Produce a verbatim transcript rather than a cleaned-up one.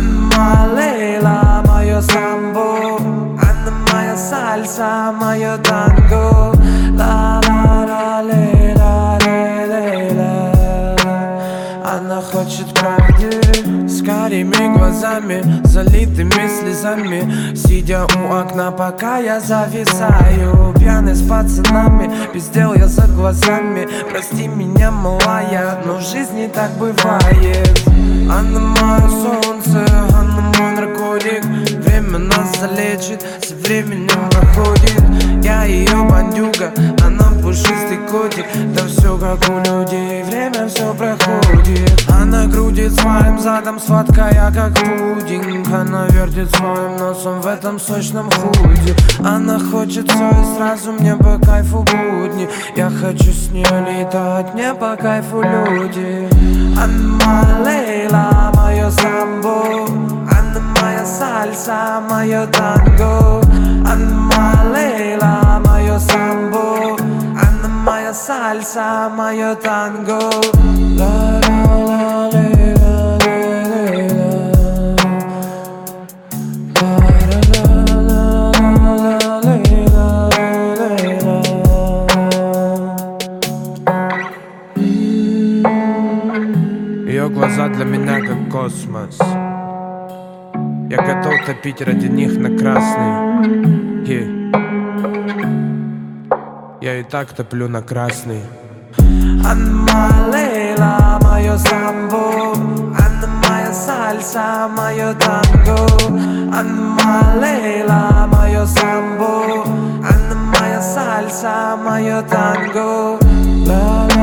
Анна Лейла, мое самбо, Анна моя сальса, мое танго. Ла-ла-ла, лейла, лейла. Она хочет правды с карими глазами, залитыми слезами, сидя у окна, пока я зависаю. Пьяный с пацанами, без дел я за глазами. Прости меня, малая, но в жизни так бывает. Она мое солнце, она мой наркотик. Время нас залечит, со временем проходит. Я ее бандюга, она пушистый котик. Да все как у людей, время все проходит. Она крутит своим задом, сладкая как пудинг. Она вертит своим носом в этом сочном худе. Она хочет все и сразу, мне по кайфу будни. Я хочу с ней летать, мне по кайфу люди. Анна Лейла, мое самбо, Анна моя сальса, мое танго. Анна Лейла, мое самбо, Анна моя сальса, мое танго. Ла-ла-ла, лейла, лейла. Ла-ла-ла, лейла, лейла. Ее глаза для меня как космос. Я готов топить ради них на красный. yeah. Я и так топлю на красный. Анна Лейла, мое самбо, Анна моя сальса, мое танго. Анна Лейла, мое самбо, Анна моя сальса, мое танго.